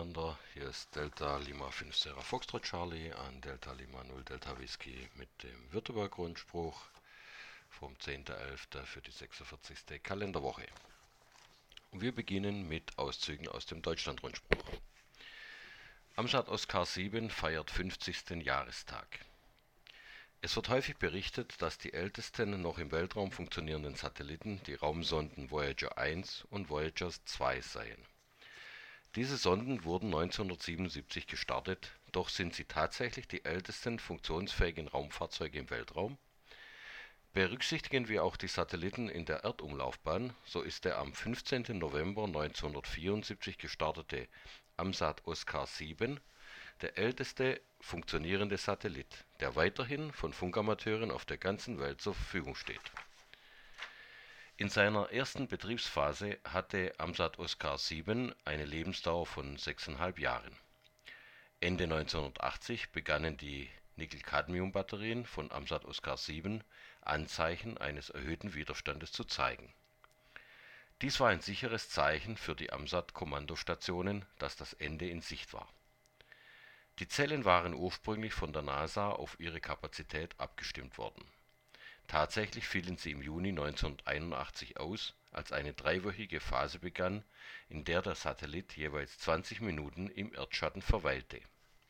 miteinander. Hier ist Delta Lima 5 Sierra Foxtrot Charlie an Delta Lima 0 Delta Whisky mit dem Württemberg-Rundspruch vom 10.11. für die 46. Kalenderwoche. Und wir beginnen mit Auszügen aus dem Deutschland-Rundspruch. Amschad Oskar 7 feiert 50. Jahrestag. Es wird häufig berichtet, dass die ältesten noch im Weltraum funktionierenden Satelliten die Raumsonden Voyager 1 und Voyager 2 seien. Diese Sonden wurden 1977 gestartet, doch sind sie tatsächlich die ältesten funktionsfähigen Raumfahrzeuge im Weltraum? Berücksichtigen wir auch die Satelliten in der Erdumlaufbahn, so ist der am 15. November 1974 gestartete Amsat Oskar 7 der älteste funktionierende Satellit, der weiterhin von Funkamateuren auf der ganzen Welt zur Verfügung steht. In seiner ersten Betriebsphase hatte Amsat Oskar 7 eine Lebensdauer von 6,5 Jahren. Ende 1980 begannen die Nickel-Cadmium-Batterien von Amsat Oskar 7 Anzeichen eines erhöhten Widerstandes zu zeigen. Dies war ein sicheres Zeichen für die Amsat-Kommandostationen, dass das Ende in Sicht war. Die Zellen waren ursprünglich von der NASA auf ihre Kapazität abgestimmt worden. Tatsächlich fielen sie im Juni 1981 aus, als eine dreiwöchige Phase begann, in der der Satellit jeweils 20 Minuten im Erdschatten verweilte.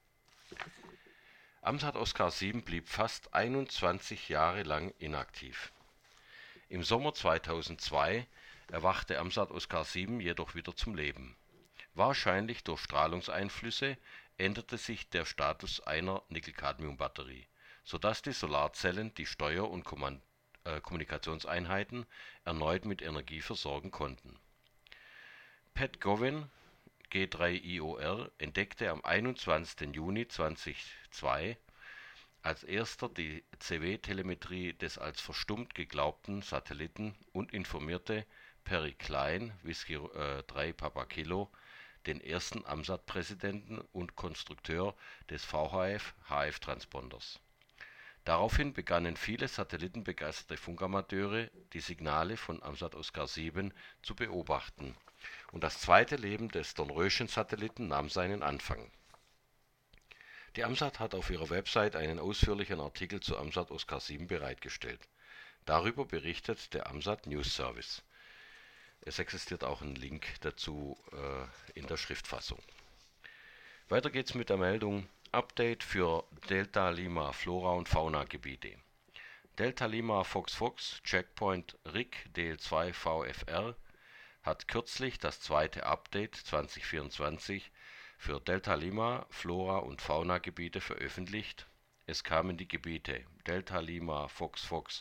Amsat Oskar 7 blieb fast 21 Jahre lang inaktiv. Im Sommer 2002 erwachte Amsat Oskar 7 jedoch wieder zum Leben. Wahrscheinlich durch Strahlungseinflüsse änderte sich der Status einer Nickel-Cadmium-Batterie, sodass die Solarzellen die Steuer- und Kommunikationseinheiten erneut mit Energie versorgen konnten. Pat Gowan, G3IOR, entdeckte am 21. Juni 2002 als erster die CW-Telemetrie des als verstummt geglaubten Satelliten und informierte Perry Klein, Whisky 3 Papa Kilo, den ersten Amsat-Präsidenten und Konstrukteur des VHF-HF-Transponders. Daraufhin begannen viele satellitenbegeisterte Funkamateure, die Signale von Amsat Oskar 7 zu beobachten, und das zweite Leben des Dornröschen-Satelliten nahm seinen Anfang. Die Amsat hat auf ihrer Website einen ausführlichen Artikel zu Amsat Oskar 7 bereitgestellt. Darüber berichtet der Amsat News Service. Es existiert auch ein Link dazu in der Schriftfassung. Weiter geht's mit der Meldung Update für Delta Lima Flora und Fauna Gebiete. Delta Lima Fox Fox Checkpoint RIC DL2 VFR hat kürzlich das zweite Update 2024 für Delta Lima Flora und Fauna Gebiete veröffentlicht. Es kamen die Gebiete Delta Lima Fox Fox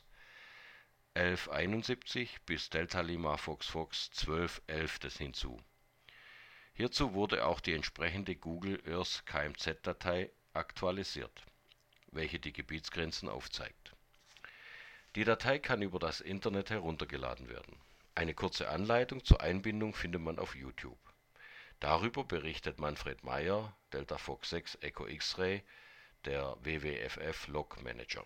1171 bis Delta Lima Fox Fox 1211 hinzu. Hierzu wurde auch die entsprechende Google Earth KMZ-Datei aktualisiert, welche die Gebietsgrenzen aufzeigt. Die Datei kann über das Internet heruntergeladen werden. Eine kurze Anleitung zur Einbindung findet man auf YouTube. Darüber berichtet Manfred Meyer, Delta Fox 6 Echo X-Ray, der WWFF Log Manager.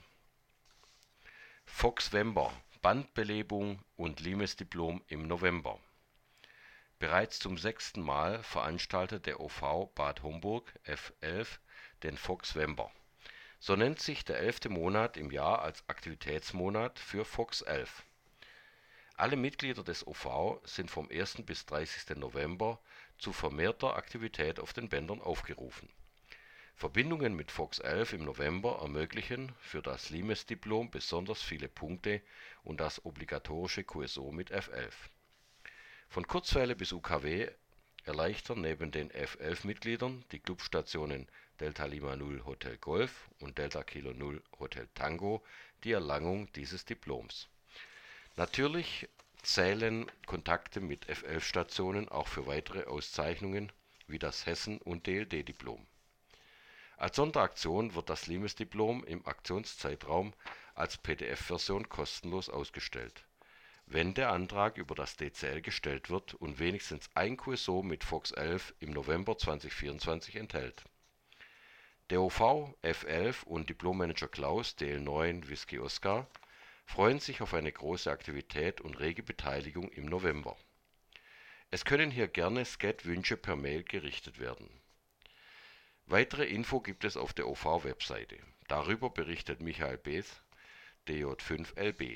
Foxvember – Bandbelebung und Limes-Diplom im November. Bereits zum 6. Mal veranstaltet der OV Bad Homburg F11 den Foxvember. So nennt sich der 11. Monat im Jahr als Aktivitätsmonat für Fox 11. Alle Mitglieder des OV sind vom 1. bis 30. November zu vermehrter Aktivität auf den Bändern aufgerufen. Verbindungen mit Fox 11 im November ermöglichen für das Limes-Diplom besonders viele Punkte und das obligatorische QSO mit F11. Von Kurzwelle bis UKW erleichtern neben den F11-Mitgliedern die Clubstationen Delta Lima 0 Hotel Golf und Delta Kilo 0 Hotel Tango die Erlangung dieses Diploms. Natürlich zählen Kontakte mit F11-Stationen auch für weitere Auszeichnungen wie das Hessen- und DLD-Diplom. Als Sonderaktion wird das Limes-Diplom im Aktionszeitraum als PDF-Version kostenlos ausgestellt, wenn der Antrag über das DCL gestellt wird und wenigstens ein QSO mit Fox 11 im November 2024 enthält. Der OV F11 und Diplommanager Klaus DL9 Whisky Oscar freuen sich auf eine große Aktivität und rege Beteiligung im November. Es können hier gerne Skat-Wünsche per Mail gerichtet werden. Weitere Info gibt es auf der OV-Webseite. Darüber berichtet Michael Beeth, DJ5LB.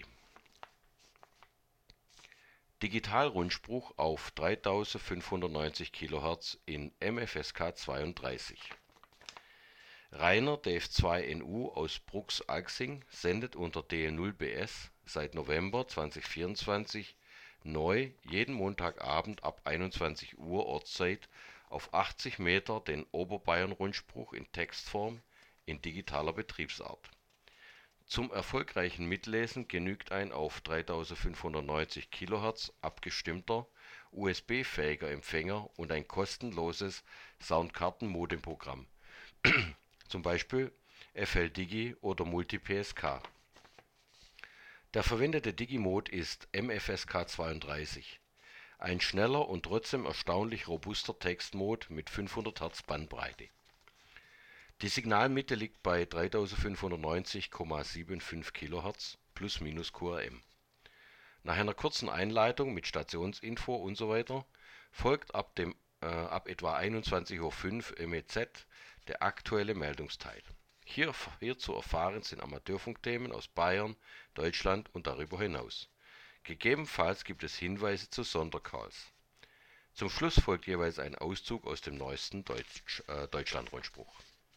Digitalrundspruch auf 3590 kHz in MFSK 32. Rainer DF2NU aus Brux-Alxing sendet unter DL0BS seit November 2024 neu jeden Montagabend ab 21 Uhr Ortszeit auf 80 Meter den Oberbayern-Rundspruch in Textform in digitaler Betriebsart. Zum erfolgreichen Mitlesen genügt ein auf 3590 kHz abgestimmter, USB-fähiger Empfänger und ein kostenloses Soundkarten-Modemprogramm, zum Beispiel FL-Digi oder Multi-PSK. Der verwendete Digimode ist MFSK 32, ein schneller und trotzdem erstaunlich robuster Textmode mit 500 Hz Bandbreite. Die Signalmitte liegt bei 3590,75 kHz plus/minus QRM. Nach einer kurzen Einleitung mit Stationsinfo usw. folgt ab etwa 21:05 Uhr MEZ der aktuelle Meldungsteil. Hier zu erfahren sind Amateurfunkthemen aus Bayern, Deutschland und darüber hinaus. Gegebenenfalls gibt es Hinweise zu Sondercalls. Zum Schluss folgt jeweils ein Auszug aus dem neuesten Deutschlandrundspruch.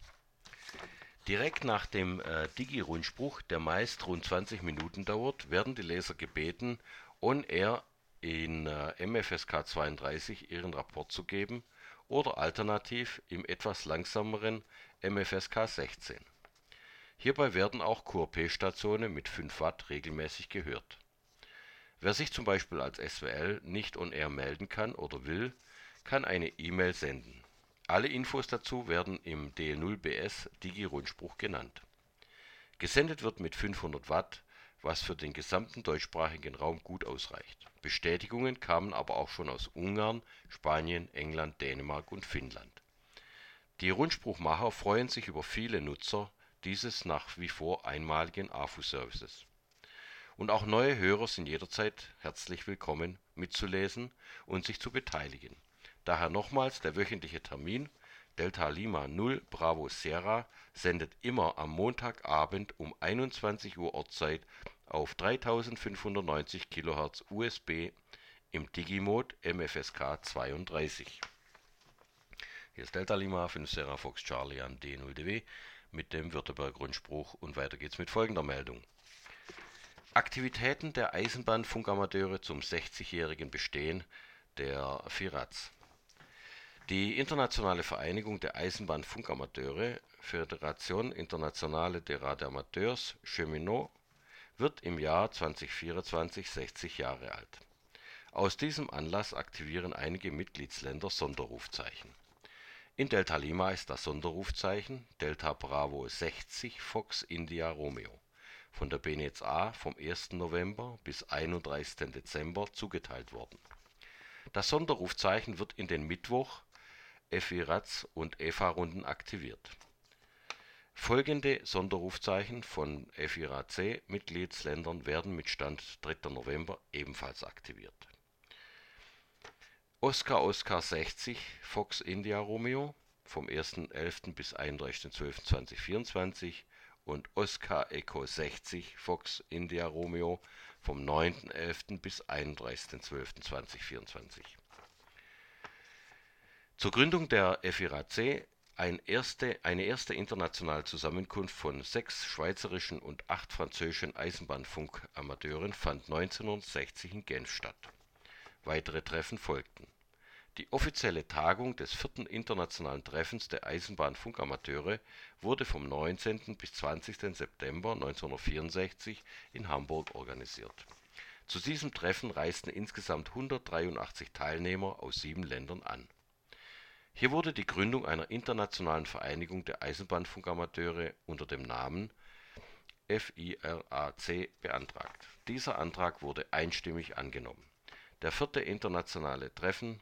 Direkt nach dem Digi-Rundspruch, der meist rund 20 Minuten dauert, werden die Leser gebeten, on-air in MFSK 32 ihren Rapport zu geben oder alternativ im etwas langsameren MFSK 16. Hierbei werden auch QRP-Stationen mit 5 Watt regelmäßig gehört. Wer sich zum Beispiel als SWL nicht on-air melden kann oder will, kann eine E-Mail senden. Alle Infos dazu werden im DL0BS Digi-Rundspruch genannt. Gesendet wird mit 500 Watt, was für den gesamten deutschsprachigen Raum gut ausreicht. Bestätigungen kamen aber auch schon aus Ungarn, Spanien, England, Dänemark und Finnland. Die Rundspruchmacher freuen sich über viele Nutzer dieses nach wie vor einmaligen AFU-Services. Und auch neue Hörer sind jederzeit herzlich willkommen, mitzulesen und sich zu beteiligen. Daher nochmals der wöchentliche Termin: Delta Lima 0 Bravo Sierra sendet immer am Montagabend um 21 Uhr Ortszeit auf 3590 kHz USB im Digimode MFSK 32. Hier ist Delta Lima 5 Sierra Fox Charlie an D0DW mit dem Württemberg-Rundspruch und weiter geht's mit folgender Meldung. Aktivitäten der Eisenbahnfunkamateure zum 60-jährigen Bestehen der FIRAZ. Die Internationale Vereinigung der Eisenbahnfunkamateure, Fédération Internationale des Radioamateurs Cheminots, wird im Jahr 2024 60 Jahre alt. Aus diesem Anlass aktivieren einige Mitgliedsländer Sonderrufzeichen. In Delta Lima ist das Sonderrufzeichen Delta Bravo 60 Fox India Romeo von der BNetzA vom 1. November bis 31. Dezember zugeteilt worden. Das Sonderrufzeichen wird in den Mittwoch, FIRAZ und EFA-Runden aktiviert. Folgende Sonderrufzeichen von FIRAC-Mitgliedsländern werden mit Stand 3. November ebenfalls aktiviert: Oscar Oscar 60 Fox India Romeo vom 1.11. bis 31.12.2024 und Oscar Echo 60 Fox India Romeo vom 9.11. bis 31.12.2024. Zur Gründung der FIRAC, eine erste internationale Zusammenkunft von 6 schweizerischen und 8 französischen Eisenbahnfunkamateuren, fand 1960 in Genf statt. Weitere Treffen folgten. Die offizielle Tagung des 4. Internationalen Treffens der Eisenbahnfunkamateure wurde vom 19. bis 20. September 1964 in Hamburg organisiert. Zu diesem Treffen reisten insgesamt 183 Teilnehmer aus 7 Ländern an. Hier wurde die Gründung einer internationalen Vereinigung der Eisenbahnfunkamateure unter dem Namen FIRAC beantragt. Dieser Antrag wurde einstimmig angenommen. Das 4. internationale Treffen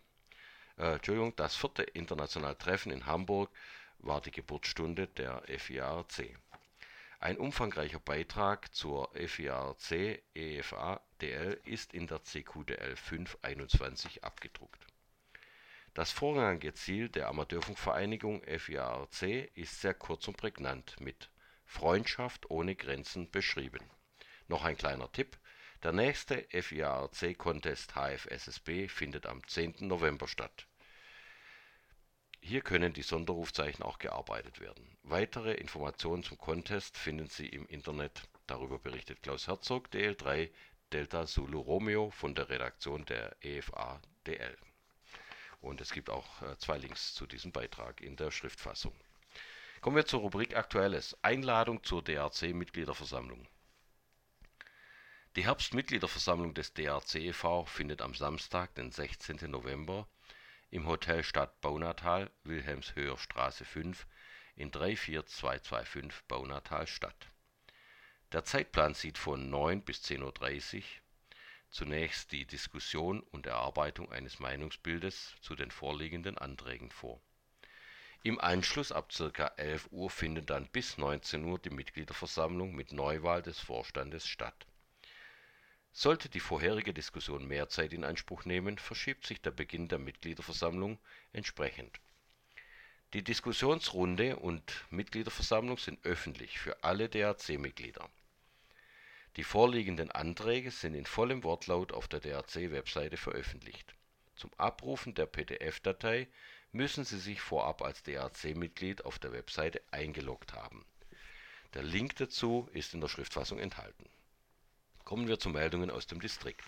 in Hamburg war die Geburtsstunde der FIRAC. Ein umfangreicher Beitrag zur FIARC EFA DL ist in der CQDL 521 abgedruckt. Das vorrangige Ziel der Amateurfunkvereinigung FIARC ist sehr kurz und prägnant mit Freundschaft ohne Grenzen beschrieben. Noch ein kleiner Tipp: Der nächste FIARC-Contest HFSSB findet am 10. November statt. Hier können die Sonderrufzeichen auch gearbeitet werden. Weitere Informationen zum Contest finden Sie im Internet. Darüber berichtet Klaus Herzog, DL3 Delta Zulu Romeo von der Redaktion der EFA DL. Und es gibt auch 2 Links zu diesem Beitrag in der Schriftfassung. Kommen wir zur Rubrik Aktuelles. Einladung zur DRC-Mitgliederversammlung. Die Herbstmitgliederversammlung des DRC e.V. findet am Samstag, den 16. November im Hotel Stadt Baunatal, Wilhelmshöher Straße 5 in 34225 Baunatal statt. Der Zeitplan sieht von 9 bis 10:30 Uhr zunächst die Diskussion und Erarbeitung eines Meinungsbildes zu den vorliegenden Anträgen vor. Im Anschluss ab ca. 11 Uhr findet dann bis 19 Uhr die Mitgliederversammlung mit Neuwahl des Vorstandes statt. Sollte die vorherige Diskussion mehr Zeit in Anspruch nehmen, verschiebt sich der Beginn der Mitgliederversammlung entsprechend. Die Diskussionsrunde und Mitgliederversammlung sind öffentlich für alle DRC-Mitglieder. Die vorliegenden Anträge sind in vollem Wortlaut auf der DRC-Webseite veröffentlicht. Zum Abrufen der PDF-Datei müssen Sie sich vorab als DRC-Mitglied auf der Webseite eingeloggt haben. Der Link dazu ist in der Schriftfassung enthalten. Kommen wir zu Meldungen aus dem Distrikt.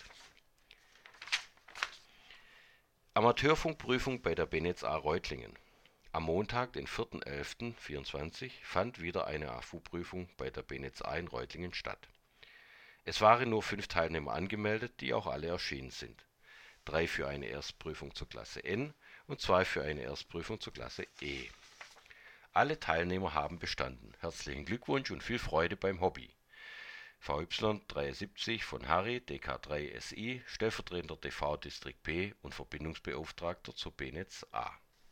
Amateurfunkprüfung bei der BNetzA Reutlingen. Am Montag, den 4.11.24, fand wieder eine AFU-Prüfung bei der BNetzA in Reutlingen statt. Es waren nur 5 Teilnehmer angemeldet, die auch alle erschienen sind. 3 für eine Erstprüfung zur Klasse N und 2 für eine Erstprüfung zur Klasse E. Alle Teilnehmer haben bestanden. Herzlichen Glückwunsch und viel Freude beim Hobby. VY 73 von Harry, DK3 SI, stellvertretender TV Distrikt P und Verbindungsbeauftragter zur BNetzA.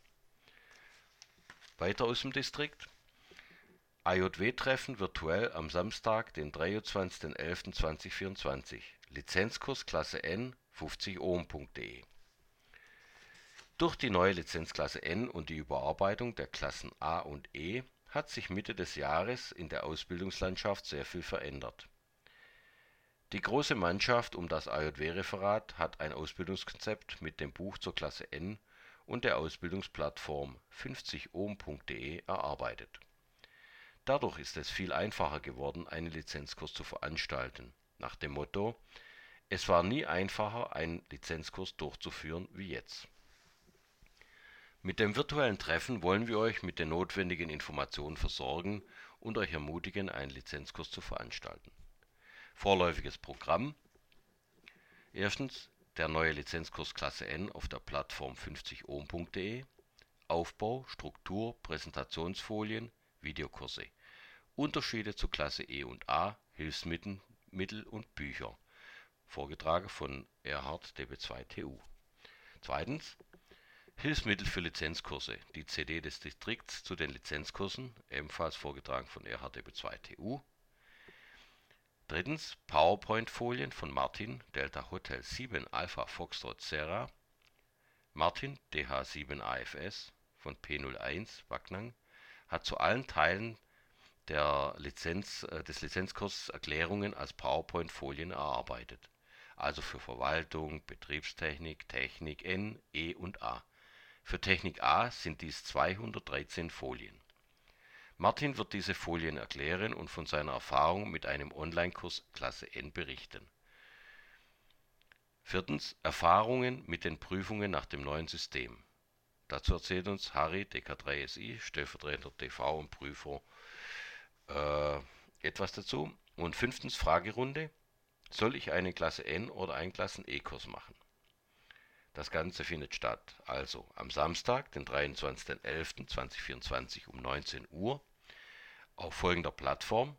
Weiter aus dem Distrikt. AJW-Treffen virtuell am Samstag, den 23.11.2024. Lizenzkurs Klasse N 50ohm.de. Durch die neue Lizenzklasse N und die Überarbeitung der Klassen A und E hat sich Mitte des Jahres in der Ausbildungslandschaft sehr viel verändert. Die große Mannschaft um das AJW-Referat hat ein Ausbildungskonzept mit dem Buch zur Klasse N und der Ausbildungsplattform 50ohm.de erarbeitet. Dadurch ist es viel einfacher geworden, einen Lizenzkurs zu veranstalten, nach dem Motto: Es war nie einfacher, einen Lizenzkurs durchzuführen wie jetzt. Mit dem virtuellen Treffen wollen wir euch mit den notwendigen Informationen versorgen und euch ermutigen, einen Lizenzkurs zu veranstalten. Vorläufiges Programm: Erstens der neue Lizenzkurs Klasse N auf der Plattform 50ohm.de. Aufbau, Struktur, Präsentationsfolien, Videokurse. Unterschiede zu Klasse E und A, Hilfsmittel und Bücher. Vorgetragen von Erhard DB2TU. Zweitens Hilfsmittel für Lizenzkurse. Die CD des Distrikts zu den Lizenzkursen, ebenfalls vorgetragen von Erhard DB2TU. Drittens PowerPoint-Folien von Martin, Delta Hotel 7 Alpha Foxtrot Sierra. Martin, DH7AFS von P01 Backnang, hat zu allen Teilen des Lizenzkurses Erklärungen als PowerPoint-Folien erarbeitet. Also für Verwaltung, Betriebstechnik, Technik N, E und A. Für Technik A sind dies 213 Folien. Martin wird diese Folien erklären und von seiner Erfahrung mit einem Online-Kurs Klasse N berichten. Viertens Erfahrungen mit den Prüfungen nach dem neuen System. Dazu erzählt uns Harry, DK3SI, stellvertretender TV und Prüfer, etwas dazu. Und fünftens Fragerunde: Soll ich einen Klasse N oder einen Klassen E-Kurs machen? Das Ganze findet statt also am Samstag, den 23.11.2024 um 19 Uhr auf folgender Plattform: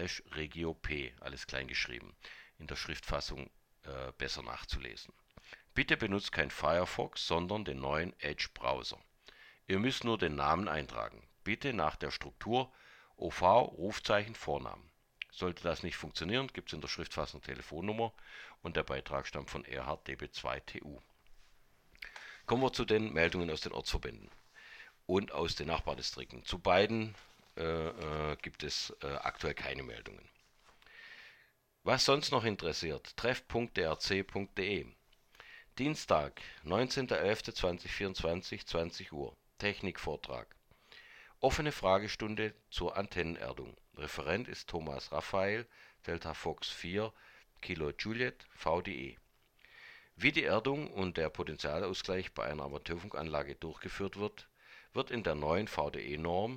https://meet.dl1glh.de/regiop, alles klein geschrieben, in der Schriftfassung besser nachzulesen. Bitte benutzt kein Firefox, sondern den neuen Edge-Browser. Ihr müsst nur den Namen eintragen. Bitte nach der Struktur OV Rufzeichen Vornamen. Sollte das nicht funktionieren, gibt es in der Schriftfassung Telefonnummer und der Beitrag stammt von Erhard DB2TU. Kommen wir zu den Meldungen aus den Ortsverbänden und aus den Nachbardistrikten. Zu beiden gibt es aktuell keine Meldungen. Was sonst noch interessiert, treff.drc.de. Dienstag, 19.11.2024, 20 Uhr. Technikvortrag. Offene Fragestunde zur Antennenerdung. Referent ist Thomas Raphael, Delta Fox 4, Kilo Juliet, VDE. Wie die Erdung und der Potentialausgleich bei einer Amateurfunkanlage durchgeführt wird, wird in der neuen VDE-Norm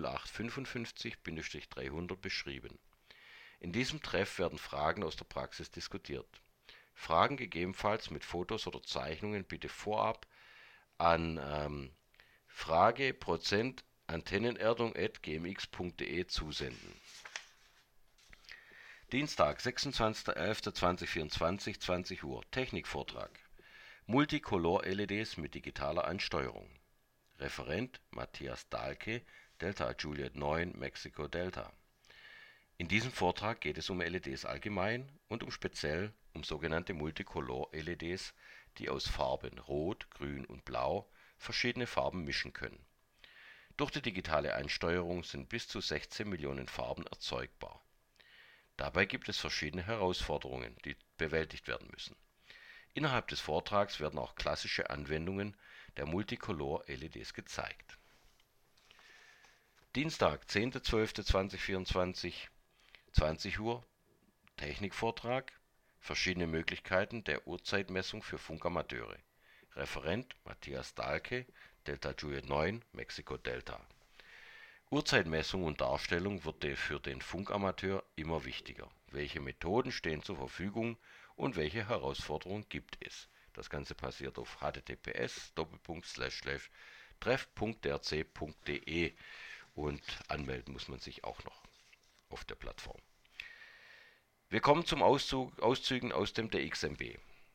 0855-300 beschrieben. In diesem Treff werden Fragen aus der Praxis diskutiert. Fragen gegebenenfalls mit Fotos oder Zeichnungen bitte vorab an frage%antennenerdung@gmx.de zusenden. Dienstag, 26.11.2024, 20 Uhr. Technikvortrag. Multicolor-LEDs mit digitaler Ansteuerung. Referent Matthias Dahlke, Delta Juliet 9, Mexico Delta. In diesem Vortrag geht es um LEDs allgemein und speziell um sogenannte Multicolor-LEDs, die aus Farben Rot, Grün und Blau verschiedene Farben mischen können. Durch die digitale Ansteuerung sind bis zu 16 Millionen Farben erzeugbar. Dabei gibt es verschiedene Herausforderungen, die bewältigt werden müssen. Innerhalb des Vortrags werden auch klassische Anwendungen der Multicolor-LEDs gezeigt. Dienstag, 10.12.2024, 20 Uhr. Technikvortrag. Verschiedene Möglichkeiten der Uhrzeitmessung für Funkamateure. Referent Matthias Dahlke, Delta Juliet 9, Mexico Delta. Uhrzeitmessung und Darstellung wird für den Funkamateur immer wichtiger. Welche Methoden stehen zur Verfügung und welche Herausforderungen gibt es? Das Ganze passiert auf https://treff.drc.de und anmelden muss man sich auch noch auf der Plattform. Wir kommen zum Auszügen aus dem DXMB.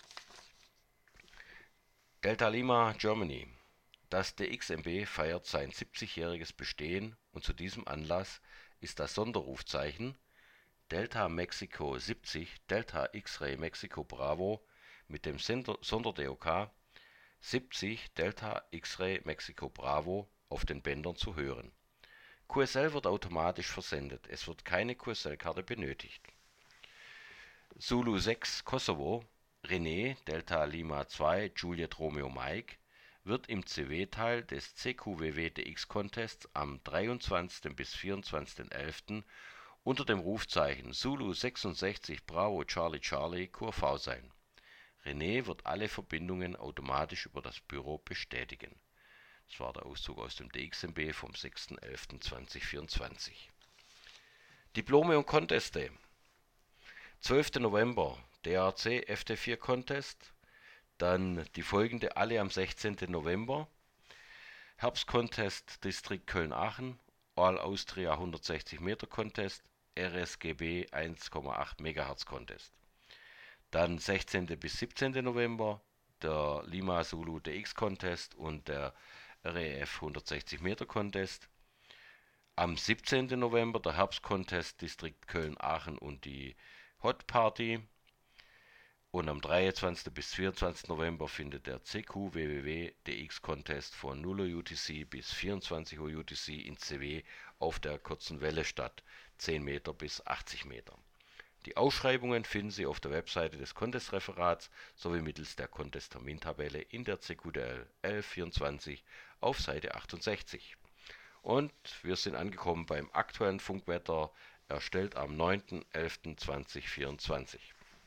Delta Lima Germany. Das DXMB feiert sein 70-jähriges Bestehen und zu diesem Anlass ist das Sonderrufzeichen Delta Mexico 70 Delta X-Ray Mexico Bravo mit dem Sonder-DOK 70 Delta X-Ray Mexico Bravo auf den Bändern zu hören. QSL wird automatisch versendet, es wird keine QSL-Karte benötigt. Zulu 6 Kosovo, René Delta Lima 2 Juliet Romeo Mike wird im CW-Teil des CQWW-DX-Contests am 23. bis 24.11. unter dem Rufzeichen Zulu 66 Bravo Charlie Charlie QRV sein. René wird alle Verbindungen automatisch über das Büro bestätigen. Das war der Auszug aus dem DXMB vom 6.11.2024. Diplome und Conteste. 12. November DRC FT4 Contest. Dann die folgende alle am 16. November. Herbstcontest Distrikt Köln-Aachen. All Austria 160 Meter Contest. RSGB 1,8 MHz Contest. Dann 16. bis 17. November der Lima Zulu DX Contest und der REF 160 Meter Contest. Am 17. November der Herbstcontest Distrikt Köln-Aachen und die Hot Party. Und am 23. bis 24. November findet der CQWWW DX Contest von 0 Uhr UTC bis 24 Uhr UTC in CW auf der kurzen Welle statt, 10 Meter bis 80 Meter. Die Ausschreibungen finden Sie auf der Webseite des Contest-Referats sowie mittels der Contest-Termintabelle in der CQDL 1124 auf Seite 68. Und wir sind angekommen beim aktuellen Funkwetter, erstellt am 9.11.2024.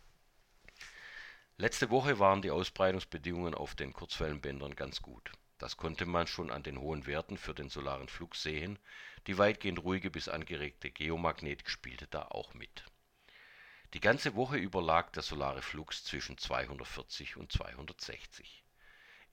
Letzte Woche waren die Ausbreitungsbedingungen auf den Kurzwellenbändern ganz gut. Das konnte man schon an den hohen Werten für den solaren Flux sehen. Die weitgehend ruhige bis angeregte Geomagnetik spielte da auch mit. Die ganze Woche über lag der solare Flux zwischen 240 und 260.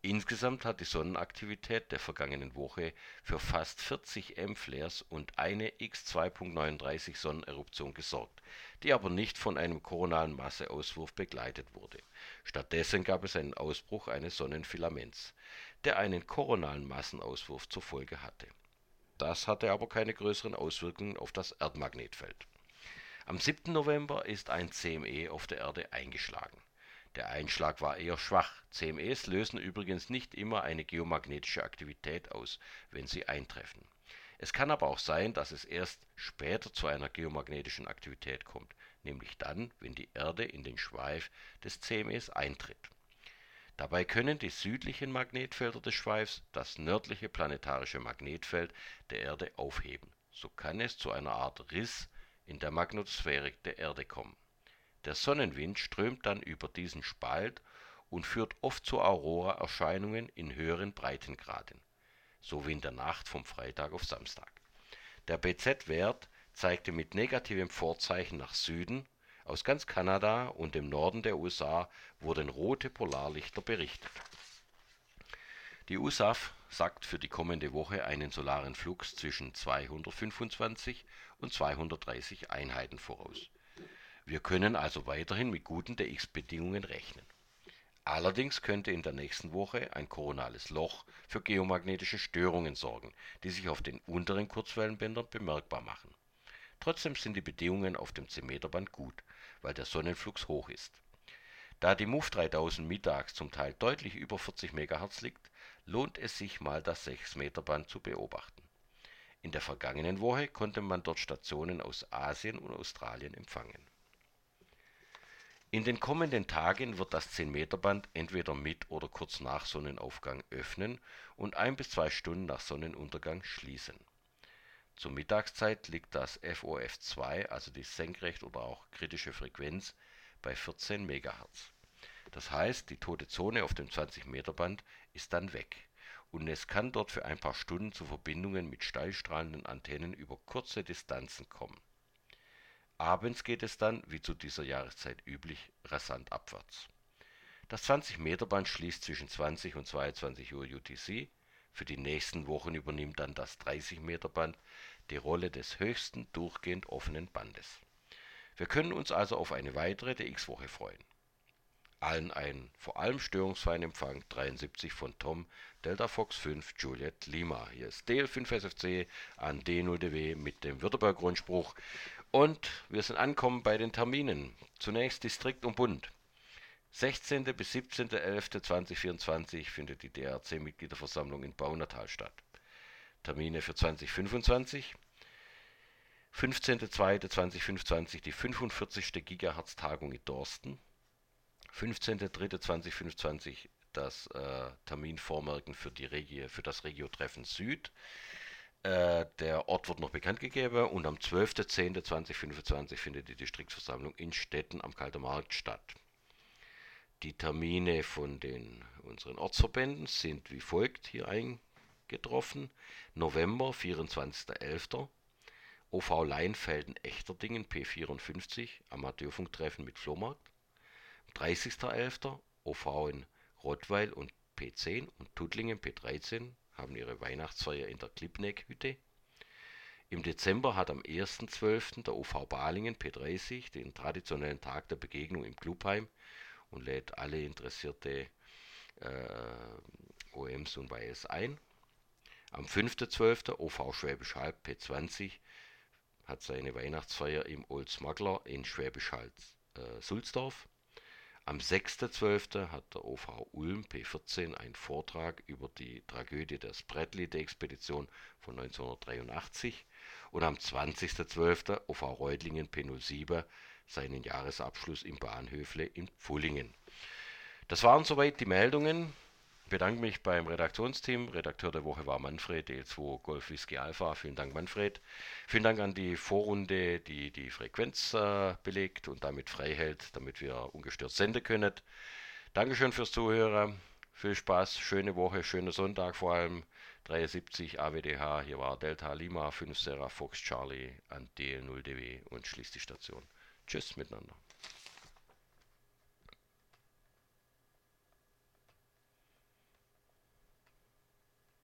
Insgesamt hat die Sonnenaktivität der vergangenen Woche für fast 40 M-Flares und eine X2.39 Sonneneruption gesorgt, die aber nicht von einem koronalen Masseauswurf begleitet wurde. Stattdessen gab es einen Ausbruch eines Sonnenfilaments, der einen koronalen Massenauswurf zur Folge hatte. Das hatte aber keine größeren Auswirkungen auf das Erdmagnetfeld. Am 7. November ist ein CME auf der Erde eingeschlagen. Der Einschlag war eher schwach. CMEs lösen übrigens nicht immer eine geomagnetische Aktivität aus, wenn sie eintreffen. Es kann aber auch sein, dass es erst später zu einer geomagnetischen Aktivität kommt, nämlich dann, wenn die Erde in den Schweif des CMEs eintritt. Dabei können die südlichen Magnetfelder des Schweifs das nördliche planetarische Magnetfeld der Erde aufheben. So kann es zu einer Art Riss in der Magnetosphäre der Erde kommen. Der Sonnenwind strömt dann über diesen Spalt und führt oft zu Aurora-Erscheinungen in höheren Breitengraden, so wie in der Nacht vom Freitag auf Samstag. Der BZ-Wert zeigte mit negativem Vorzeichen nach Süden. Aus ganz Kanada und dem Norden der USA wurden rote Polarlichter berichtet. Die USAF sagt für die kommende Woche einen solaren Flux zwischen 225 und 230 Einheiten voraus. Wir können also weiterhin mit guten dx-Bedingungen rechnen. Allerdings könnte in der nächsten Woche ein koronales Loch für geomagnetische Störungen sorgen, die sich auf den unteren Kurzwellenbändern bemerkbar machen. Trotzdem sind die Bedingungen auf dem 10-Meter-Band gut, weil der Sonnenflux hoch ist. Da die MUF 3000 mittags zum Teil deutlich über 40 MHz liegt, lohnt es sich mal das 6-Meter-Band zu beobachten. In der vergangenen Woche konnte man dort Stationen aus Asien und Australien empfangen. In den kommenden Tagen wird das 10-Meter-Band entweder mit oder kurz nach Sonnenaufgang öffnen und 1 bis 2 Stunden nach Sonnenuntergang schließen. Zur Mittagszeit liegt das FOF2, also die Senkrecht- oder auch kritische Frequenz, bei 14 MHz. Das heißt, die tote Zone auf dem 20-Meter-Band ist dann weg und es kann dort für ein paar Stunden zu Verbindungen mit steilstrahlenden Antennen über kurze Distanzen kommen. Abends geht es dann, wie zu dieser Jahreszeit üblich, rasant abwärts. Das 20-Meter-Band schließt zwischen 20 und 22 Uhr UTC. Für die nächsten Wochen übernimmt dann das 30-Meter-Band die Rolle des höchsten durchgehend offenen Bandes. Wir können uns also auf eine weitere DX-Woche freuen. Allen einen vor allem störungsfreien Empfang 73 von Tom Delta Fox 5 Juliet Lima. Hier ist DL5SFC an D0DW mit dem Württemberg-Rundspruch. Und wir sind angekommen bei den Terminen. Zunächst Distrikt und Bund. 16. bis 17.11.2024 findet die DRC-Mitgliederversammlung in Baunatal statt. Termine für 2025. 15.02.2025 die 45. Gigahertz-Tagung in Dorsten. 15.03.2025 das Terminvormerken für das Regio-Treffen Süd. Der Ort wird noch bekannt gegeben und am 12.10.2025 findet die Distriktsversammlung in Stetten am Kalter Markt statt. Die Termine von unseren Ortsverbänden sind wie folgt hier eingetroffen. November, 24.11. OV Leinfelden-Echterdingen P54, Amateurfunktreffen mit Flohmarkt. 30.11. OV in Rottweil und P10 und Tuttlingen P13 haben ihre Weihnachtsfeier in der Klippneck-Hütte. Im Dezember hat am 1.12. der OV Balingen P30 den traditionellen Tag der Begegnung im Clubheim und lädt alle interessierte OMs und YS ein. Am 5.12. OV Schwäbisch Hall P20 hat seine Weihnachtsfeier im Old Smuggler in Schwäbisch Hall Sulzdorf. Am 6.12. hat der OV Ulm P14 einen Vortrag über die Tragödie der Spratly-Expedition von 1983 und am 20.12. OV Reutlingen P07 seinen Jahresabschluss im Bahnhöfle in Pfullingen. Das waren soweit die Meldungen. Ich bedanke mich beim Redaktionsteam. Redakteur der Woche war Manfred, DL2 Golf Whisky Alpha. Vielen Dank, Manfred. Vielen Dank an die Vorrunde, die die Frequenz belegt und damit frei hält, damit wir ungestört senden können. Dankeschön fürs Zuhören. Viel Spaß, schöne Woche, schöner Sonntag vor allem. 73 AWDH, hier war Delta Lima 5 Sierra Fox Charlie an DL0DW und schließt die Station. Tschüss miteinander.